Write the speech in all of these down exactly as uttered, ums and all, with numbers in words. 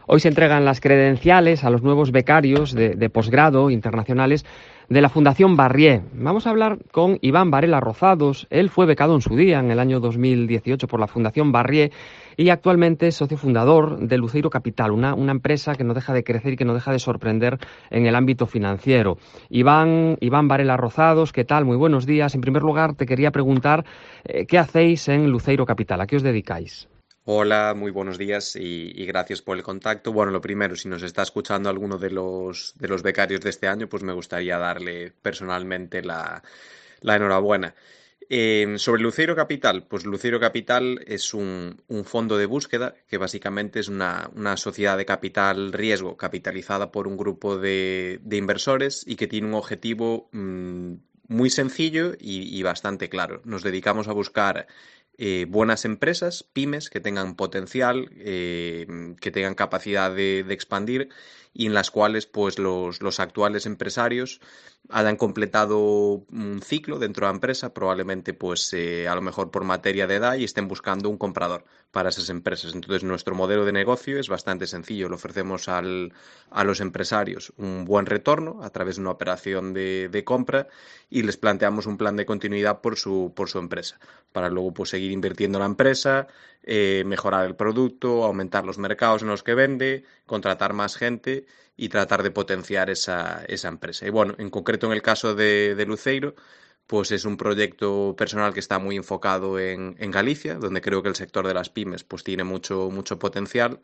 Hoy se entregan las credenciales a los nuevos becarios de, de posgrado internacionales de la Fundación Barrié. Vamos a hablar con Iván Varela Rozados. Él fue becado en su día, en el año dos mil dieciocho, por la Fundación Barrié y actualmente es socio fundador de Luceiro Capital, una, una empresa que no deja de crecer y que no deja de sorprender en el ámbito financiero. Iván, Iván Varela Rozados, ¿qué tal? Muy buenos días. En primer lugar, te quería preguntar eh, ¿qué hacéis en Luceiro Capital? ¿A qué os dedicáis? Hola, muy buenos días y, y gracias por el contacto. Bueno, lo primero, si nos está escuchando alguno de los, de los becarios de este año, pues me gustaría darle personalmente la, la enhorabuena. Eh, sobre Luceiro Capital, pues Luceiro Capital es un, un fondo de búsqueda que básicamente es una, una sociedad de capital riesgo capitalizada por un grupo de, de inversores y que tiene un objetivo mmm, muy sencillo y, y bastante claro. Nos dedicamos a buscar eh, buenas empresas, pymes, que tengan potencial, eh, que tengan capacidad de, de expandir y en las cuales pues los, los actuales empresarios hayan completado un ciclo dentro de la empresa, probablemente pues eh, a lo mejor por materia de edad y estén buscando un comprador para esas empresas. Entonces nuestro modelo de negocio es bastante sencillo. Le ofrecemos al, a los empresarios un buen retorno a través de una operación de, de compra y les planteamos un plan de continuidad por su, por su empresa, para luego pues seguir invirtiendo en la empresa, eh, mejorar el producto, aumentar los mercados en los que vende, contratar más gente y tratar de potenciar esa, esa empresa. Y bueno, en concreto en el caso de, de Luceiro, pues es un proyecto personal que está muy enfocado en, en Galicia, donde creo que el sector de las pymes pues tiene mucho, mucho potencial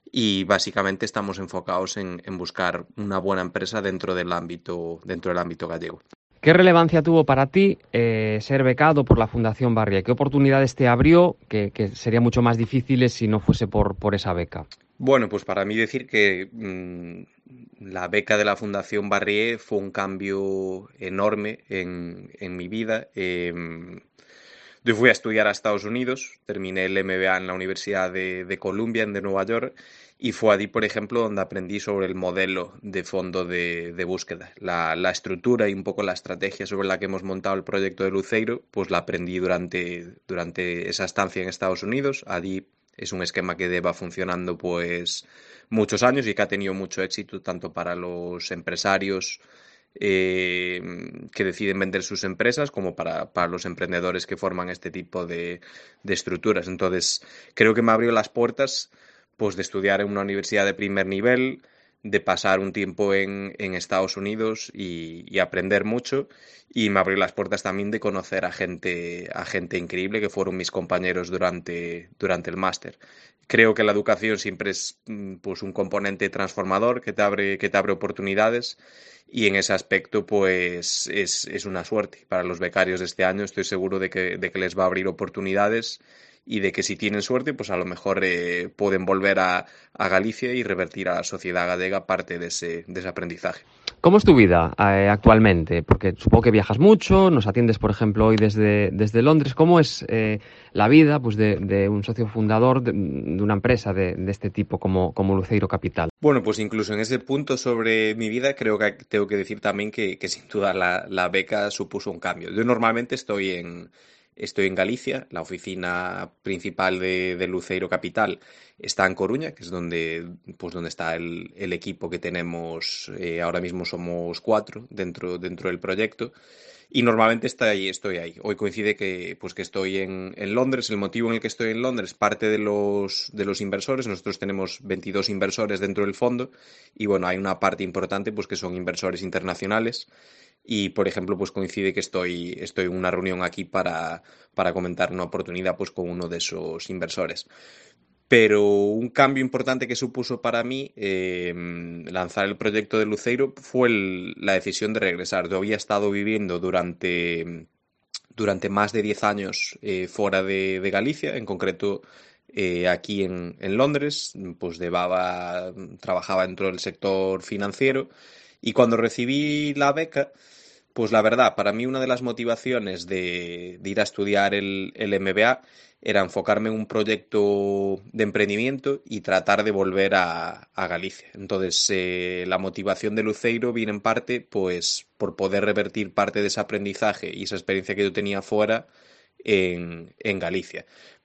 y básicamente estamos enfocados en, en buscar una buena empresa dentro del ámbito, dentro del ámbito gallego. ¿Qué relevancia tuvo para ti eh, ser becado por la Fundación Barrié? ¿Qué oportunidades te abrió que, que serían mucho más difíciles si no fuese por, por esa beca? Bueno, pues para mí decir que mmm, la beca de la Fundación Barrié fue un cambio enorme en, en mi vida. Eh, yo fui a estudiar a Estados Unidos, terminé el M B A en la Universidad de, de Columbia, de Nueva York, y fue allí, por ejemplo, donde aprendí sobre el modelo de fondo de, de búsqueda. La, la estructura y un poco la estrategia sobre la que hemos montado el proyecto de Luceiro, pues la aprendí durante, durante esa estancia en Estados Unidos. Allí es un esquema que lleva funcionando pues muchos años y que ha tenido mucho éxito tanto para los empresarios eh, que deciden vender sus empresas como para, para los emprendedores que forman este tipo de, de estructuras. Entonces, creo que me abrió las puertas pues de estudiar en una universidad de primer nivel, de pasar un tiempo en, en Estados Unidos y, y aprender mucho, y me abrió las puertas también de conocer a gente, a gente increíble que fueron mis compañeros durante, durante el máster. Creo que la educación siempre es pues, un componente transformador que te abre, que te abre oportunidades y en ese aspecto pues es, es una suerte. Para los becarios de este año estoy seguro de que, de que les va a abrir oportunidades y de que si tienen suerte, pues a lo mejor eh, pueden volver a, a Galicia y revertir a la sociedad gallega parte de ese, de ese aprendizaje. ¿Cómo es tu vida eh, actualmente? Porque supongo que viajas mucho, nos atiendes, por ejemplo, hoy desde, desde Londres. ¿Cómo es eh, la vida pues, de, de un socio fundador de, de una empresa de, de este tipo como, como Luceiro Capital? Bueno, pues incluso en ese punto sobre mi vida creo que tengo que decir también que, que sin duda la, la beca supuso un cambio. Yo normalmente estoy en, estoy en Galicia, la oficina principal de, de Luceiro Capital está en Coruña, que es donde, pues donde está el, el equipo que tenemos, eh, ahora mismo somos cuatro dentro, dentro del proyecto. Y normalmente está ahí, estoy ahí. Hoy coincide que, pues, que estoy en, en Londres. El motivo en el que estoy en Londres parte de los, de los inversores. Nosotros tenemos veintidós inversores dentro del fondo y bueno, hay una parte importante pues, que son inversores internacionales. Y, por ejemplo, pues coincide que estoy, estoy en una reunión aquí para, para comentar una oportunidad pues, con uno de esos inversores. Pero un cambio importante que supuso para mí eh, lanzar el proyecto de Luceiro fue el, la decisión de regresar. Yo había estado viviendo durante, durante más de diez años eh, fuera de, de Galicia, en concreto eh, aquí en, en Londres, pues llevaba, trabajaba dentro del sector financiero y cuando recibí la beca, pues la verdad, para mí una de las motivaciones de, de ir a estudiar el, el M B A era enfocarme en un proyecto de emprendimiento y tratar de volver a, a Galicia. Entonces, eh, la motivación de Luceiro viene en parte pues por poder revertir parte de ese aprendizaje y esa experiencia que yo tenía fuera en, en Galicia.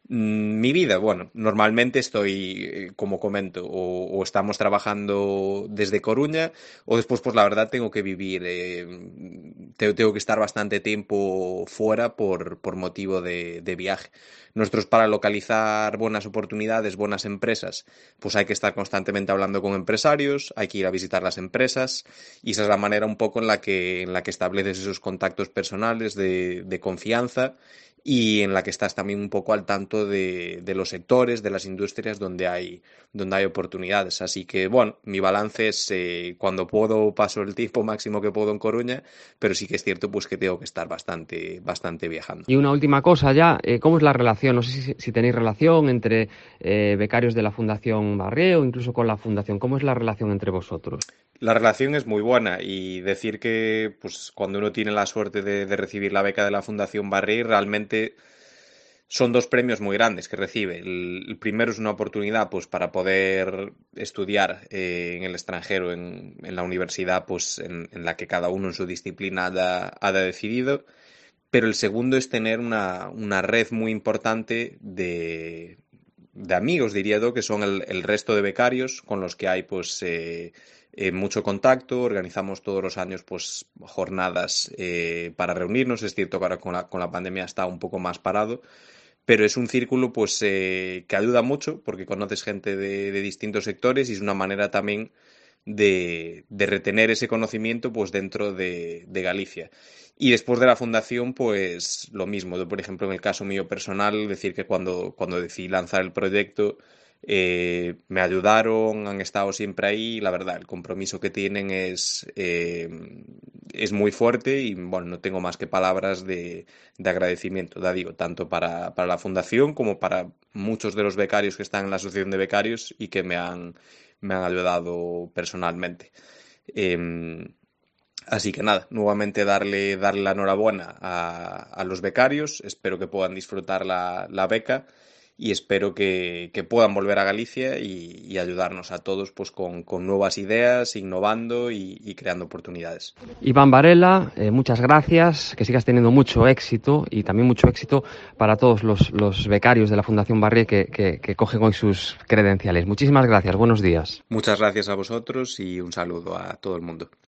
Mi vida, bueno, normalmente estoy, como comento, o, o estamos trabajando desde Coruña, o después, pues la verdad, tengo que vivir, eh, tengo, tengo que estar bastante tiempo fuera por, por motivo de, de viaje. Nosotros, para localizar buenas oportunidades, buenas empresas, pues hay que estar constantemente hablando con empresarios, hay que ir a visitar las empresas, y esa es la manera un poco en la que, en la que estableces esos contactos personales de, de confianza, y en la que estás también un poco al tanto de, de los sectores, de las industrias donde hay, donde hay oportunidades. Así que, bueno, mi balance es eh, cuando puedo paso el tiempo máximo que puedo en Coruña, pero sí que es cierto pues que tengo que estar bastante, bastante viajando. Y una última cosa ya, eh, ¿cómo es la relación? No sé si, si tenéis relación entre eh, becarios de la Fundación Barrié o incluso con la Fundación. ¿Cómo es la relación entre vosotros? La relación es muy buena, y decir que pues cuando uno tiene la suerte de, de recibir la beca de la Fundación Barrié, realmente son dos premios muy grandes que recibe. El, el primero es una oportunidad pues para poder estudiar eh, en el extranjero, en, en la universidad pues en, en la que cada uno en su disciplina haya, haya decidido. Pero el segundo es tener una, una red muy importante de, de amigos, diría yo, que son el, el resto de becarios con los que hay pues eh, eh, mucho contacto. Organizamos todos los años pues jornadas eh, para reunirnos. Es cierto que ahora con la, con la pandemia está un poco más parado, pero es un círculo pues eh, que ayuda mucho porque conoces gente de, de distintos sectores, y es una manera también de, de retener ese conocimiento pues dentro de, de Galicia. Y después de la fundación, pues lo mismo. Yo, por ejemplo, en el caso mío personal, decir que cuando, cuando decidí lanzar el proyecto, eh, me ayudaron, han estado siempre ahí, y la verdad, el compromiso que tienen es, eh, es muy fuerte, y bueno, no tengo más que palabras de, de agradecimiento, ya digo, tanto para, para la fundación como para muchos de los becarios que están en la asociación de becarios y que me han, me han ayudado personalmente. Eh, Así que nada, nuevamente darle, darle la enhorabuena a, a los becarios. Espero que puedan disfrutar la, la beca, y espero que, que puedan volver a Galicia y, y ayudarnos a todos pues con, con nuevas ideas, innovando y, y creando oportunidades. Iván Varela, eh, muchas gracias, que sigas teniendo mucho éxito, y también mucho éxito para todos los, los becarios de la Fundación Barrié que, que, que cogen hoy sus credenciales. Muchísimas gracias, buenos días. Muchas gracias a vosotros y un saludo a todo el mundo.